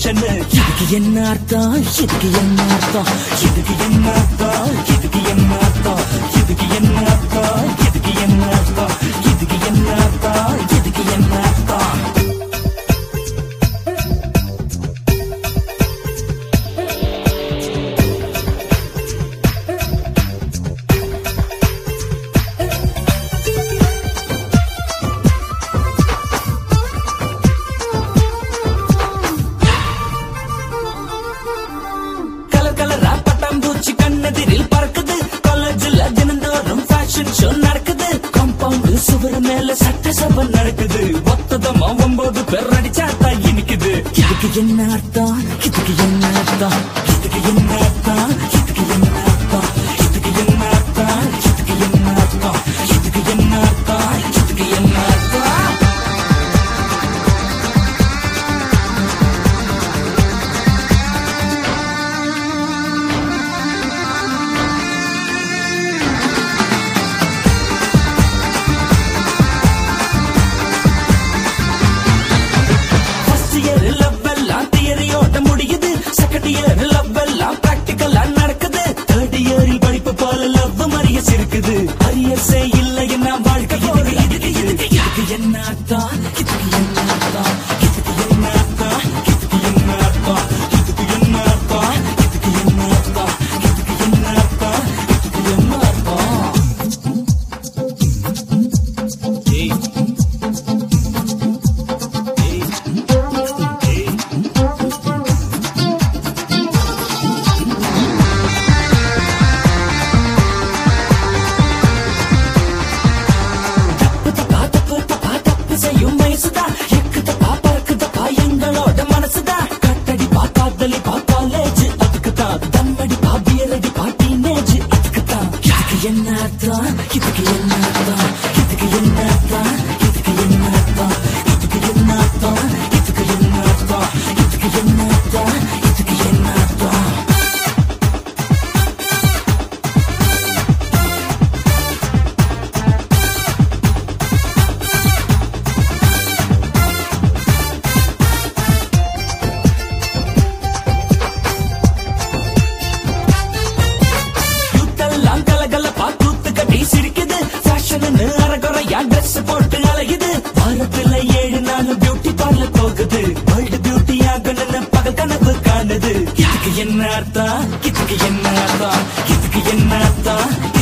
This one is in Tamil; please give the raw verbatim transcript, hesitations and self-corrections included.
ஃபேஷன். இதுக்கு என்ன அர்த்தம், இதுக்கு என்ன அர்த்தம், இதுக்கு என்ன அர்த்தம், இதுக்கு என்ன அர்த்தம், இதுக்கு என்ன அர்த்தம், இதுக்கு என்ன அர்த்தம், இதுக்கு என்ன அர்த்தம், இதுக்கு என்ன அர்த்தம். கண்ணெதிரில் பறக்குது காலேஜ்ல தினந்தோறும் ஃபேஷன் ஷோ நடக்குது. காம்பவுண்ட் சுவர் மேல சட்டசபை நடக்குது. மொத்தமா ஒன்பது பேர் அடிச்சாத்தா இனிக்குது. இதுக்கு என்ன அர்த்தம், இதுக்கு என்ன அர்த்தம், இதுக்கு என்ன அர்த்தம், இதுக்கு என்ன அர்த்தம், இதுக்கு என்ன அர்த்தம், இதுக்கு என்ன அர்த்தம், இதுக்கு என்ன அர்த்தம், இதுக்கு என்ன அர்த்தம். அரியசே இல்லை என்ன வாழ்க்கை போது. இதுக்கு இதுக்கு இதுக்கு என்ன அர்த்தம், இதுக்கு என்ன அர்த்தம், இதுக்கு என்ன அர்த்தம், இதுக்கு என்ன அர்த்தம், இதுக்கு என்ன அர்த்தம், இதுக்கு என்ன அர்த்தம், இதுக்கு என்ன அர்த்தம், இதுக்கு என்ன அர்த்தம். என்ன அர்த்தம், இதுக்கு என்ன அர்த்தம், இதுக்கு என்ன அர்த்தம், இதுக்கு என்ன அர்த்தம், இதுக்கு என்ன அர்த்தம், இதுக்கு என்ன அர்த்தம், இதுக்கு என்ன அர்த்தம், இதுக்கு என்ன அர்த்தம். போட்டு அலையுது வாரத்துல ஏழு நாள் பியூட்டி பார்லர் போகுது. வேர்ல்டு பியூட்டி ஆகணும்னு பகல் கனவு காணுது. இதுக்கு என்ன அர்த்தம், இதுக்கு என்ன அர்த்தம், இதுக்கு என்ன அர்த்தம்,